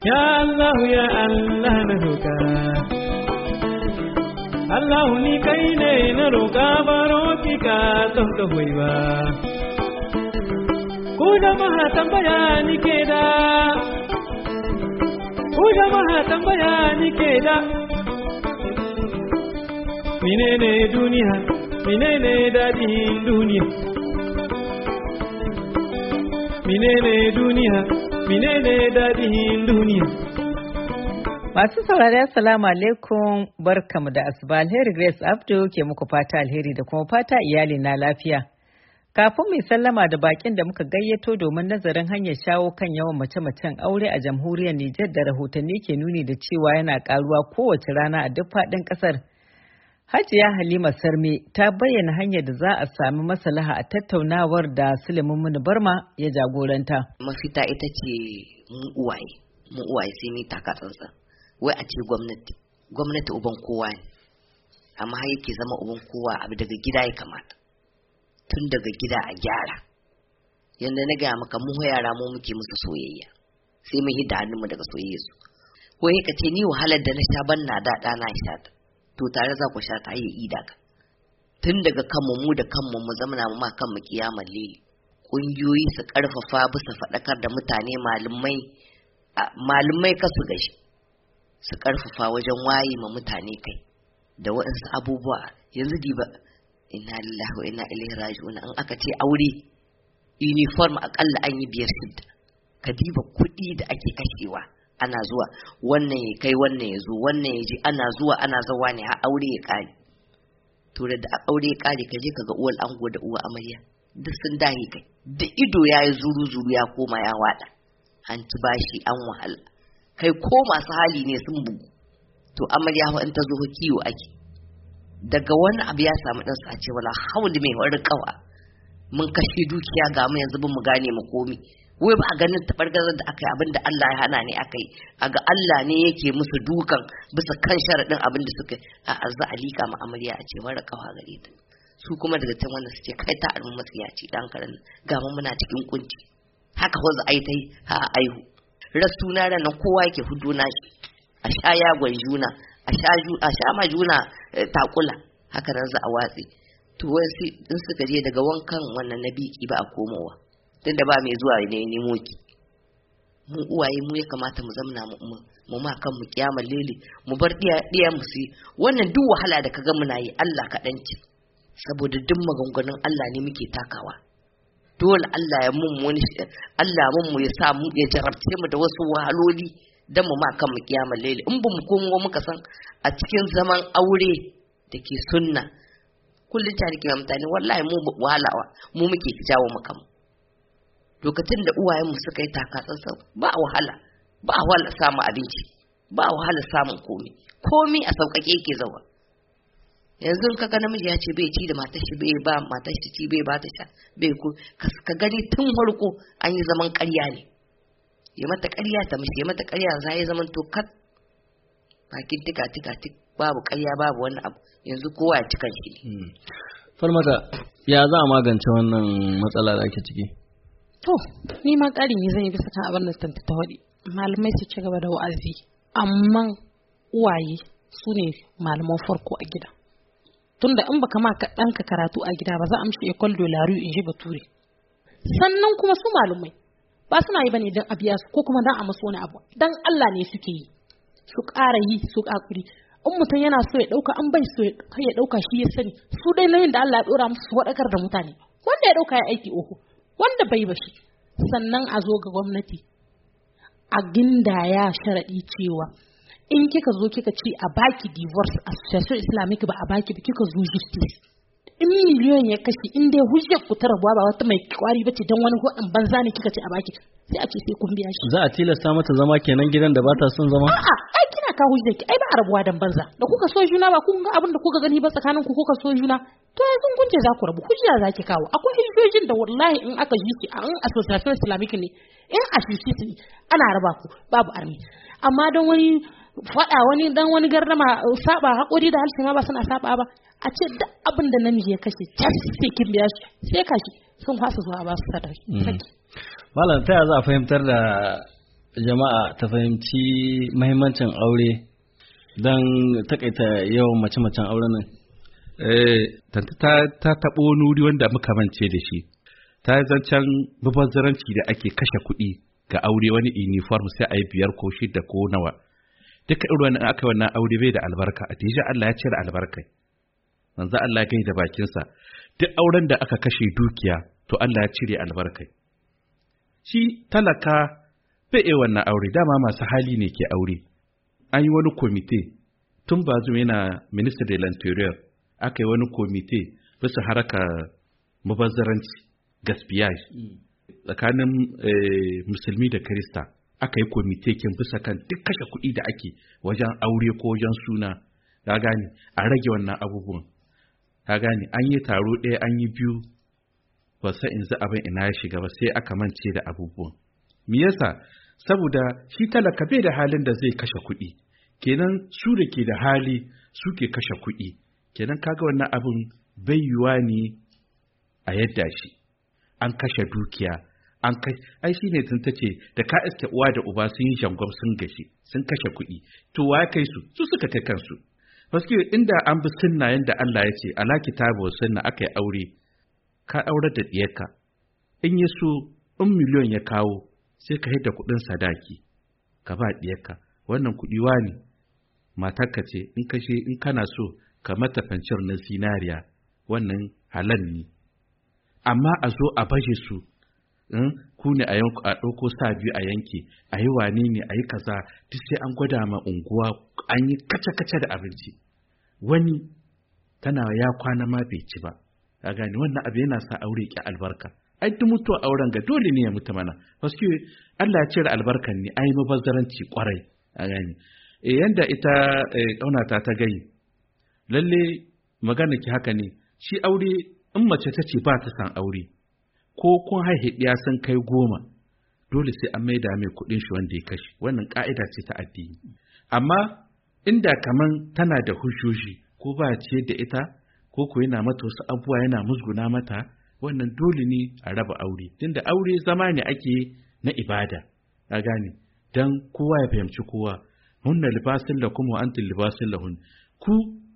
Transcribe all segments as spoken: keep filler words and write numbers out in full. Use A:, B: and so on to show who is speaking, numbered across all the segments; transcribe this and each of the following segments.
A: Ya Allah ya Allah na roƙa Allah ni kai ne na roƙa baro ki ka don ka hoyi ba ku jama'a tambaya ni ke da ku jama'a tambaya ni ke da menene duniya menene dadin duniya menene duniya menene dadin duniya.
B: Masu saurari assalamu alaikum, barkamu da asuba. Alheri Grace Abdu ke muku fata alheri da kuma fata iyali na lafiya. Kafin mu sallama da bakin da muka gayyato domin nazarin hanyar shawo kan yawan mace-macen aure a jamhuriyar Nijar da rahotanni ke nuni da cewa yana karuwa kowace rana a duk faɗin ƙasar. Hajiya Halima Sarme ta bayyana hanyar da za a sami maslaha a tattaunawar da Suleiman Muni Barma ya jagoranta.
C: Mafita ita ce mu uwaye, mu uwaye sai ni taka tsantsan. Wai a ce gwamnati, gwamnati uban kowa ne, amma har yake zama uban kowa abu daga gida ya kamata. Tun daga gida a gyara. Yanda na gaya maka mu yara mu muke musu soyayya, sai mu hidda hannunmu daga soyayya su. Ko ka ce ni wahalar da na sha ban na daɗa na sha ta. To tare za ku sha ta yi ida ka tun daga kanmu mu da kanmu mu zamana mu ma kanmu kiyamar lili ƙungiyoyi su ƙarfafa bisa faɗakar da mutane malumai malumai kasu gashi su ƙarfafa wajen waye ma mutane kai da waɗansu abubuwa yanzu diba inna lillahi wa inna ilaihi raji'un an aka ce aure uniform akalla an yi biyar shidda ka diba kuɗi da ake kashewa ana zuwa wannan ya kai wannan ya zo wannan ya ji ana zuwa ana zawa ne har aure ya kare to da aure ya kare ka je ka ga uwar ango da uwa amarya duk sun dahi kai da ido yayi zuru zuru ya koma ya wada an ci bashi an wahala kai ko masu hali ne sun bugu to amarya fa in ta zo kiwo ake daga wani abu ya samu dan sa ce wala hauli mai wani kawa mun kashe dukiya ga mu yanzu bin mu gane mu komi wai ba a ganin tabargazar da aka yi abinda Allah ya hana ne aka yi a ga Allah ne yake musu dukan bisa kan sharaɗin abinda suka a azza alika ma amarya a ce mara kawa gare ta su kuma daga can wannan su ce kai ta armu matsiyaci dan karan ga mu muna cikin kunci haka wanzu ai tai ha aihu rasu na ran kowa yake hudu na shi a sha yagon juna a sha a sha ma juna takula haka nan za a watsi to wai in suka je daga wankan wannan nabiki ba a komowa tunda ba mai zuwa ne nemo ki mu uwaye mu ya kamata mu zamna mu mu ma kan mu kiyamar lele mu bar diya diya mu su wannan duk wahala da kaga muna yi Allah kaɗan ce saboda duk maganganun Allah ne muke takawa dole Allah ya mun wani Allah mun mu ya sa mu ya jarabce mu da wasu wahaloli dan mu ma kan mu kiyamar lele in ba mu komo muka san a cikin zaman aure da ke sunna kullum tare ke mutane wallahi mu wahalawa mu muke jawo mu kanmu lokacin da uwayenmu suka yi takatsantsa ba wahala ba wahala samun abinci ba wahala samun komi komi a sauƙaƙe yake zawa yanzu ka ga namiji ya ce bai ci da matar shi bai ba matar shi ci bai ba ta sha bai ko ka gani tun farko an yi zaman ƙarya ne ya mata ƙarya ta mishi ya mata ƙarya za ya zaman to kat bakin tika tika tik babu ƙarya babu wani abu yanzu kowa ya cika shi ne
D: Falmata ya za a magance wannan matsala da ake ciki
E: to ni ma ƙari ne zan yi bisa kan abin da tanta ta waɗi malamai su ci gaba da wa'azi amma uwaye su ne malaman farko a gida tunda in baka ma ka ɗanka karatu a gida ba za a mishi école de la rue in ji bature sannan kuma su malumai ba suna yi bane dan a biya su ko kuma dan a masu wani abu dan Allah ne suke yi su ƙara yi su ƙakuri in mutum yana so ya ɗauka an bai so ya ɗauka shi ya sani su dai nauyin da Allah ya ɗora musu su waɗakar da mutane wanda ya ɗauka ya aiki oho wanda bai bashi sannan a zo ga gwamnati a gindaya sharaɗi cewa in kika zo kika ce a baki divorce association islamic ba a baki ba kika zo justice in miliyon ya kashe in dai hujjar ku ta rabuwa ba wata mai kwari bace dan wani godin banza ne kika ce a baki sai a ce sai kun biya shi
D: za a tilasta mata zama kenan gidan da ba ta son zama
E: a'a ai kina ka hujjar ki ai ba a rabuwa dan banza da kuka so juna ba kun ga abin da kuka gani ba tsakanin ku kuka so juna to yanzu kun ce za ku rabu hujja za ki kawo akwai hujjojin da wallahi in aka yi shi a an association islamic ne in a shi ne ana raba ku babu armi amma don wani faɗa wani dan wani gardama saba hakuri da halshe ma ba suna saba ba a ce duk abin da namiji ya kashe tas sai kin biya shi sai kashi sun fasa zuwa ba su sadaki
D: malam ta za a fahimtar da jama'a ta fahimci mahimmancin aure don takaita yawan mace-macen auren nan?
F: Eh, ta ta taɓo nuri wanda muka mance da shi. Ta zancen babazzaranci da ake kashe kuɗi ga aure, wani uniform sai a yi biyar ko shida ko nawa. Duka irin wannan aka wannan aure bai da albarka. A tije Allah ya cire albarkai. Manzo Allah ya gaida bakinsa. Duk auren da aka kashe dukiya to Allah ya cire albarkai. Shi talaka bai yi wannan aure, dama masu hali ne ke aure. An yi wani komite tun ba zuwa yana minister de l'interior, aka yi wani komite bisa haraka mubazzaranci gaspiyaj tsakanin musulmi da kirista. Aka yi komite kin bisa kan duk kashe kuɗi da ake wajen aure ko wajen suna, ka gane, a rage wannan abubuwan, ka gane. An yi taro ɗaya, an yi biyu, ba sai in za abin ina ya shiga ba, sai aka mance da abubuwan. Me yasa? Saboda shi talaka bai da halin da zai kashe kuɗi, kenan su da ke da hali suke kashe kuɗi, kenan kaga wannan abin bai yiwa ne a yadda shi. An kashe dukiya, an kai, ai shi ne tun tace da ka iske uwa da uba sun yi shangwam sun gashi sun kashe kuɗi, to wa ya kai su? Su suka kai kansu. Paske inda an bi sunna yanda Allah ya ce ala kitabu sunna, aka yi aure, ka aure da diyarka, in yi so in miliyon ya kawo sai ka hidda kuɗin sadaki ka ba diyarka, wannan kuɗi wani matarka ce, in kashe in kana so ka mata fancir na zinariya, wannan halal ne. Amma a zo a baje su, ku ne a yanku a ɗauko sa biyu a yanke, a yi wane ne, a yi kaza, duk sai an gwada ma unguwa an yi kace-kace da abinci. Wani tana ya kwana ma bai ci ba, a gani wannan abu yana sa aure ki albarka. Ai duk mutuwa auren ga dole ne ya mutu mana, paske Allah ya cire albarkan ne, ai mabazzaranci kwarai, a gani. E yanda ita ƙaunata ta gai, lalle magana ki haka ne, shi aure in mace ta ce ba ta san aure, ko kun haihe ɗiya sun kai goma, dole sai an maida mai kuɗin shi wanda ya kashe, wannan ƙa'ida ce ta addini. Amma inda kaman tana da hujjoji, ko ba ce da ita, ko ko yana mata wasu abubuwa yana musguna mata, wannan dole ne a raba aure, tunda aure zama ne ake na ibada, ka gane, dan kowa ya fahimci kowa. Hunna libasin lakum wa antum libasin lahun. Ku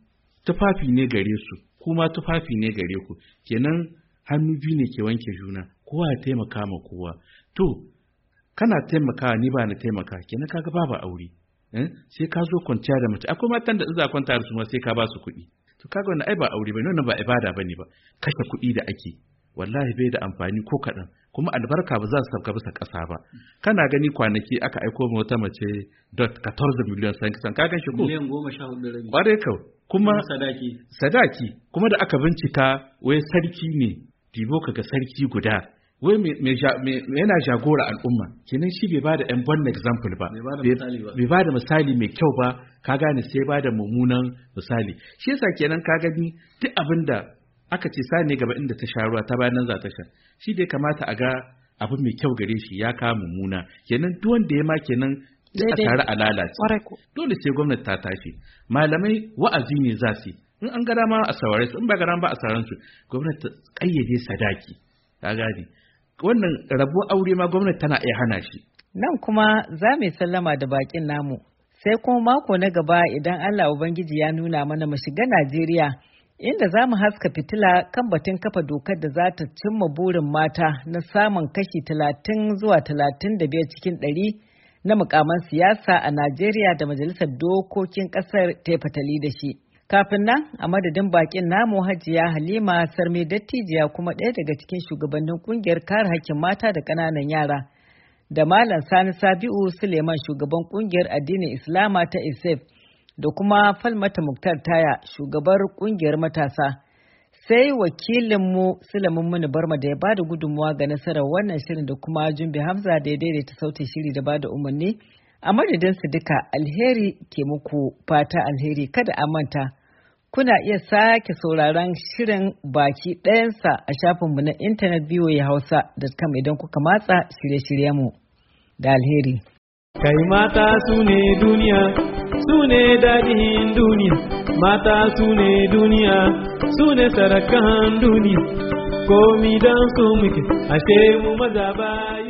F: tufafi ne gare su, kuma tufafi ne gare ku, kenan hannu biyu ne ke wanke juna, kowa ya taimaka ma kowa. To kana taimakawa ni ba na taimaka, kenan kaga babu aure. Eh? Sai ka zo kwanciya da mace, akwai matan da za kwanta da su ma sai ka ba su kuɗi. To kaga wannan ai ba aure bane, wannan ba ibada bane ba. Kashe kuɗi da ake, wallahi bai da amfani ko kaɗan, kuma albarka ba za su sauka bisa ƙasa ba. Kana gani kwanaki aka aiko ma wata mace dot catorze miliyan san ka gan shi ko
D: miliyan goma sha hudu da rabi.
F: Ƙwarai kau, kuma
D: sadaki
F: sadaki kuma da aka bincika wai sarki ne, dibo kaga sarki guda, wai me yana jagora al'umma, kenan shi bai bada ɗan bon example ba, bai bada misali mai kyau ba, ka gane, sai bada mummunan misali. Shi yasa kenan ka gani duk abinda aka ce sani gaba inda ta sha ruwa ta bayan nan za ta sha, shi dai kamata a ga abu mai kyau gare shi ya kawo mummuna, kenan duk wanda ya ma kenan a tare a lalace. Dole sai gwamnati ta tashi, malamai wa'azi ne za su, in an gada ma a saurare su, in ba gada ba a sauran su, gwamnati ta kayyade sadaki, ka gane. Wannan rabuwar aure ma gwamnati tana iya hana shi.
B: Nan kuma za mu sallama da bakin namu, sai kuma mako na gaba idan Allah Ubangiji ya nuna mana mu shiga Najeriya, inda za mu haska fitila kan batun kafa dokar da za ta cimma burin mata na samun kashi talatin zuwa talatin da biyar cikin ɗari na mukaman siyasa a Najeriya da Majalisar Dokokin ƙasar ta fatali da shi. Kafin nan, a madadin bakin namu Hajiya Halima Sarme Dattijiya, kuma ɗaya daga cikin shugabannin kungiyar kare hakkin mata da ƙananan yara, da Malam Sani Sabi'u Suleiman, shugaban kungiyar addinin Islama ta I S E F, da kuma Falmata Muktar Taya, shugabar kungiyar matasa. Sai wakilinmu Sulaiman Muni Barma da ya bada gudunmuwa ga nasarar wannan shirin, da kuma Jumbe Hamza da ya daidaita sautin shiri da bada umarni. A madadin su duka, alheri ke muku fata alheri. Kada a manta, kuna iya sake sauraron shirin baki ɗayansa a shafinmu na intanet v o a hausa dot com idan kuka matsa shirye-shiryenmu da alheri.
A: Kai mata su ne duniya, su ne daɗin duniya, mata su ne duniya, su ne sarakan duniya, komi don su muke, ashe mu maza bayi.